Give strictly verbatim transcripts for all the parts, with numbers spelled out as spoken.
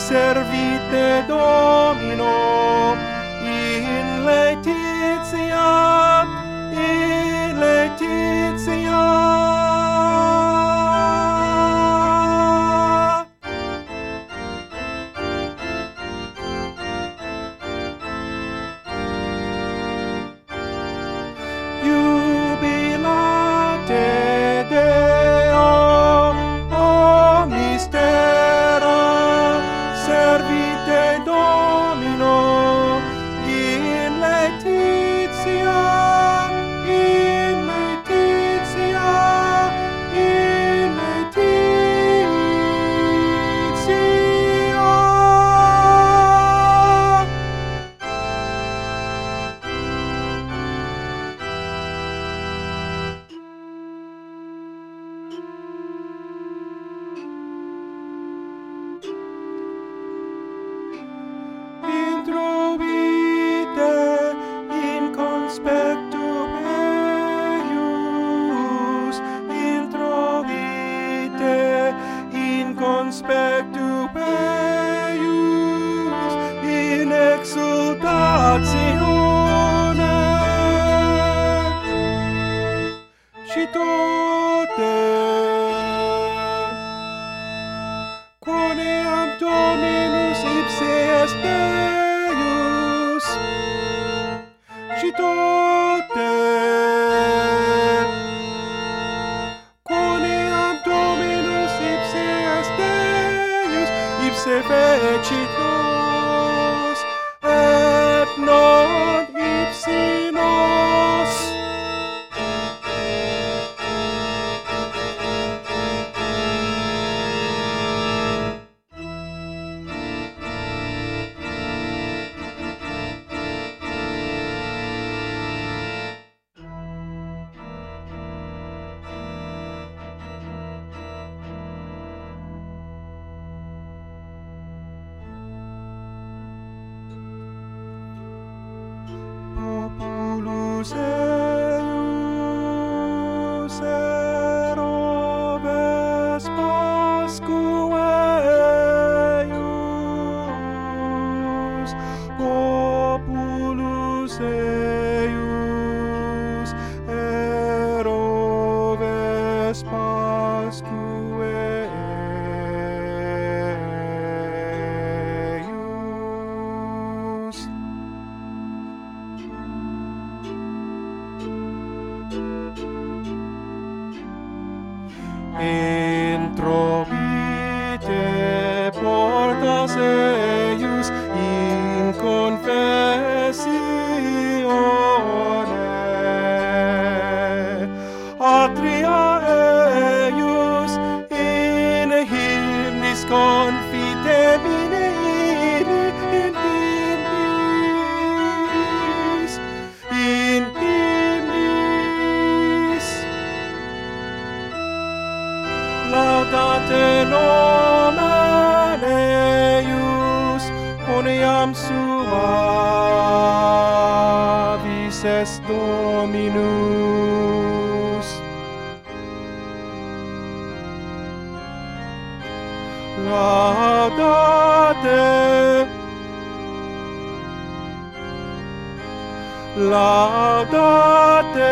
servite Domino in laetitia, in laetitia. Jubilate Deo, o mystera, servite Domino in laetitia, in laetitia, in laetitia. Introvite in conspectu eius, introvite in conspectu eius, in exultatione. Citote quoniam Dominus ipse est Deus, citote quoniam Dominus ipse est Deus, ipse fecit nos, et non ipsi nos. Populus eius eroves Pascuae eius, populus eius eroves Pascuae eius. Introvite portas eius in confessione, atria eius in hymnis confitemine in hymnis, in hymnis. Laudate nomen eius, quoniam suavis est Dominus. Laudate, laudate,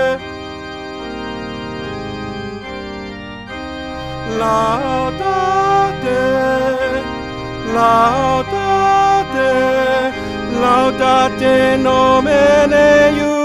laudate, laudate, laudate nomen eius.